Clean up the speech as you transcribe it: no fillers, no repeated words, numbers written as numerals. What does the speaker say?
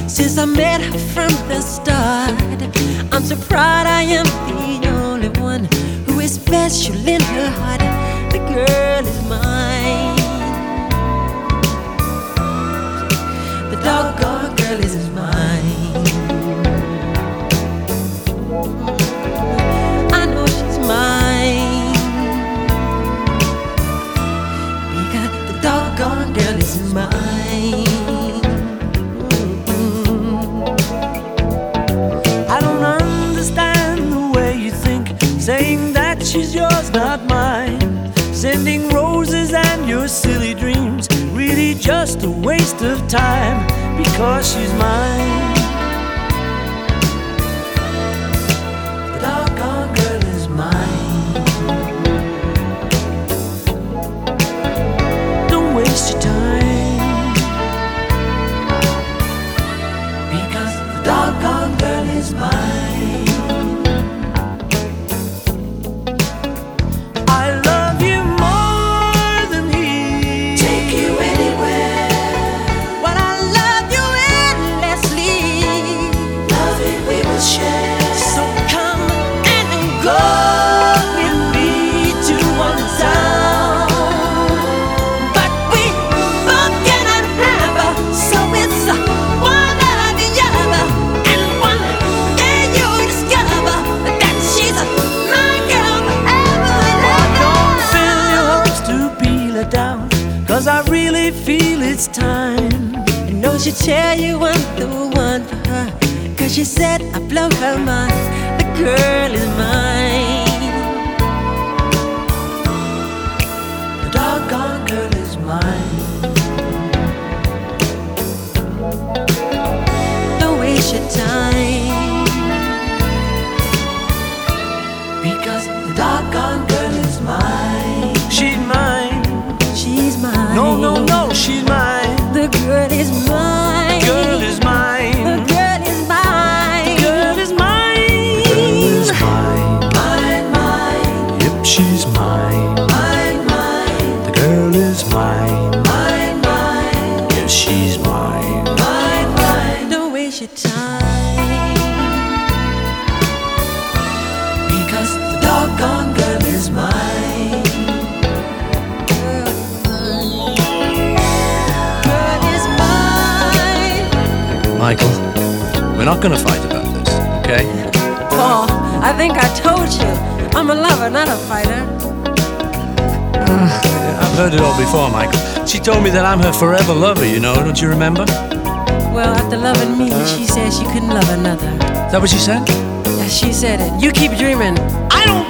since I met her from the start. I'm so proud I am the only one who is special in her heart. The girl is mine. The doggone girl is mine. I know she's mine, because the doggone girl is mine. I don't understand the way you think, saying that she's yours, not mine. Sending roses and your silly dreams, really just a waste of time, because she's mine. The doggone girl is mine. Don't waste your time, because the doggone girl is mine. I love you more than he. Take you anywhere. But I love you endlessly. Love it we will share. So come and go with me to one town. But we both cannot have her, so it's one or the other. And one day you'll discover that she's my girl forever and ever. Don't fill your hopes to be let down, 'cause I really feel it's time. I know she'll tell you I'm the one for her, 'cause she said I blow her mind. The girl is mine. The doggone girl is mine. Don't waste your time, Because the doggone girl is mine. She's mine. she's mine. No, no, no, she's mine. The girl is mine. Girl is The mine. girl is mine. Girl is mine. Girl is mine. Mine, mine. Yep, she's mine. Mine, mine. The girl is mine. Mine, mine. Yes, she's mine. Mine, mine. Don't waste your time, Because the doggone girl is mine. girl is mine. Michael, we're not gonna fight about this, okay? Paul, I think I told you, I'm a lover, not a fighter. I've heard it all before, Michael. She told me that I'm her forever lover, you know, don't you remember? Well, after loving me, she said she couldn't love another. Is that what she said? Yeah, she said it. You keep dreaming. I don't